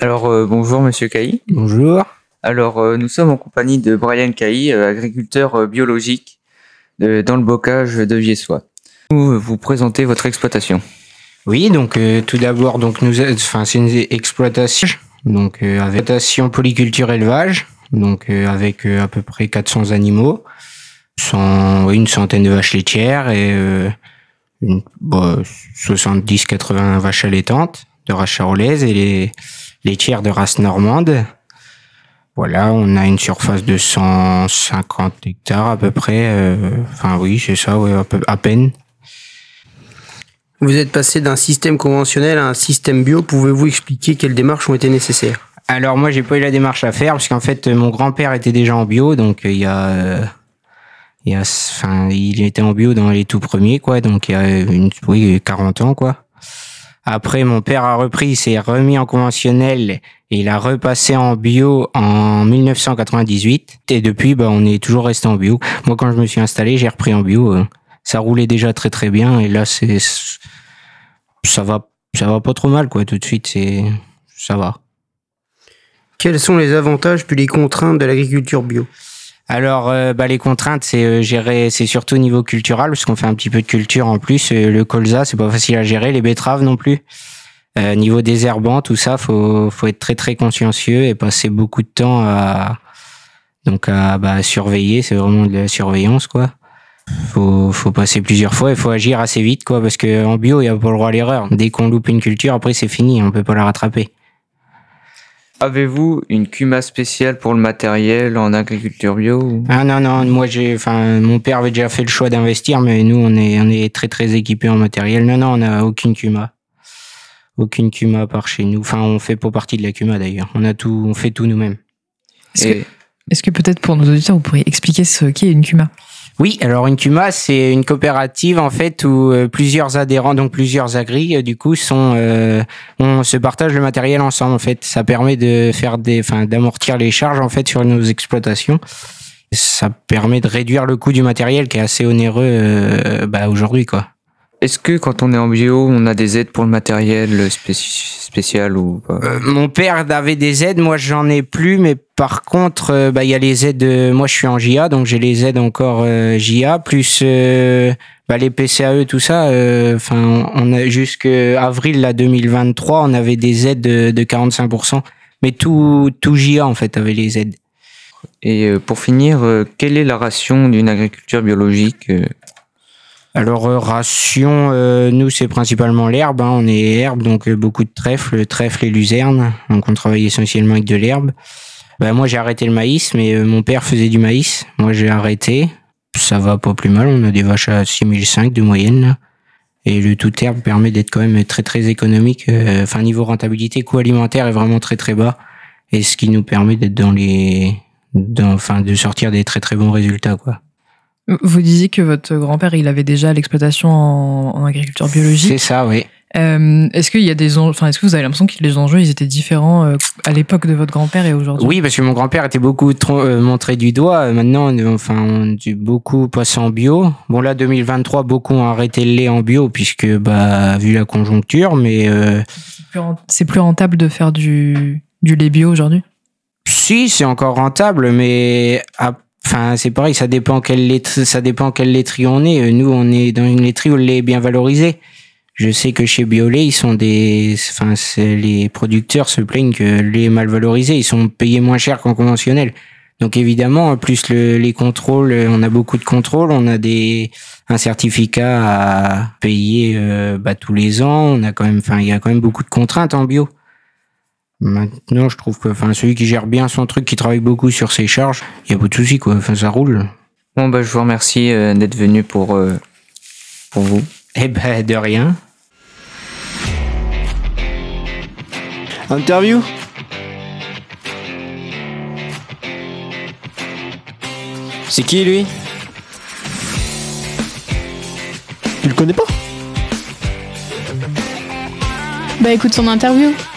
Alors, bonjour Monsieur Cailly. Bonjour. Alors, nous sommes en compagnie de Brian Cailly, agriculteur biologique dans le bocage de Viessois. Vous présentez votre exploitation. Oui, donc tout d'abord, c'est une exploitation, exploitation polyculture élevage, avec à peu près 400 animaux, une centaine de vaches laitières et 70-80 vaches allaitantes de race charolaise et les laitières de race normande. Voilà, on a une surface de 150 hectares à peu près. C'est ça, ouais, à peine. Vous êtes passé d'un système conventionnel à un système bio. Pouvez-vous expliquer quelles démarches ont été nécessaires ? Alors moi, j'ai pas eu la démarche à faire parce qu'en fait, mon grand-père était déjà en bio, donc il était en bio dans les tout premiers, quoi. Donc il y a 40 ans, quoi. Après, mon père a repris, il s'est remis en conventionnel et il a repassé en bio en 1998. Et depuis, on est toujours resté en bio. Moi, quand je me suis installé, j'ai repris en bio. Ça roulait déjà très très bien et là, ça va pas trop mal, quoi. Tout de suite, ça va. Quels sont les avantages puis les contraintes de l'agriculture bio ? Alors, les contraintes, c'est surtout au niveau cultural, parce qu'on fait un petit peu de culture en plus. Le colza, c'est pas facile à gérer. Les betteraves non plus. Niveau désherbant, tout ça, faut être très très consciencieux et passer beaucoup de temps à surveiller. C'est vraiment de la surveillance, quoi. Faut passer plusieurs fois et faut agir assez vite, quoi, parce que en bio, il y a pas le droit à l'erreur. Dès qu'on loupe une culture, après c'est fini, on peut pas la rattraper. Avez-vous une CUMA spéciale pour le matériel en agriculture bio ? Ah non, moi mon père avait déjà fait le choix d'investir, mais nous on est très très équipés en matériel. Non, on n'a aucune CUMA. Aucune CUMA par chez nous. Enfin, on fait pas partie de la CUMA d'ailleurs. On fait tout nous-mêmes. Est-ce que peut-être pour nos auditeurs, vous pourriez expliquer ce qu'est une CUMA ? Oui, alors une CUMA, c'est une coopérative en fait où plusieurs adhérents, donc plusieurs agris, on se partage le matériel ensemble en fait. Ça permet de d'amortir les charges en fait sur nos exploitations. Ça permet de réduire le coût du matériel qui est assez onéreux aujourd'hui, quoi. Est-ce que quand on est en bio, on a des aides pour le matériel spécial ou pas ? Mon père avait des aides, moi j'en ai plus, mais par contre, il y a les aides. Moi je suis en JA, donc j'ai les aides encore JA, plus les PCAE, tout ça. On a jusqu'à avril 2023, on avait des aides de 45%, mais tout JA en fait avait les aides. Et pour finir, quelle est la ration d'une agriculture biologique ? Alors ration, nous c'est principalement l'herbe, on est herbe, donc beaucoup de trèfle et luzerne, donc on travaille essentiellement avec de l'herbe. Moi j'ai arrêté le maïs, mais mon père faisait du maïs, moi j'ai arrêté, ça va pas plus mal, on a des vaches à 6005 de moyenne là. Et le tout herbe permet d'être quand même très très économique, niveau rentabilité, coût alimentaire est vraiment très très bas, et ce qui nous permet d'être de sortir des très très bons résultats, quoi. Vous disiez que votre grand-père, il avait déjà l'exploitation en agriculture biologique. C'est ça, oui. Est-ce qu'il y a est-ce que vous avez l'impression que les enjeux, ils étaient différents à l'époque de votre grand-père et aujourd'hui ? Oui, parce que mon grand-père était beaucoup montré du doigt. Maintenant, on est beaucoup passé en bio. Bon, là, 2023, beaucoup ont arrêté le lait en bio puisque, vu la conjoncture, mais c'est plus rentable de faire du lait bio aujourd'hui ? Si, c'est encore rentable, mais c'est pareil, ça dépend quelle laiterie on est. Nous, on est dans une laiterie où le lait est bien valorisé. Je sais que chez Biolait, les producteurs se plaignent que le lait est mal valorisé. Ils sont payés moins cher qu'en conventionnel. Donc évidemment, en plus les contrôles, on a beaucoup de contrôles. On a un certificat à payer tous les ans. On a il y a quand même beaucoup de contraintes en bio. Maintenant, je trouve que celui qui gère bien son truc, qui travaille beaucoup sur ses charges, il y a pas de souci, quoi. Ça roule. Bon, je vous remercie d'être venu pour vous. De rien. Interview ? C'est qui lui ? Tu le connais pas ? Écoute son interview.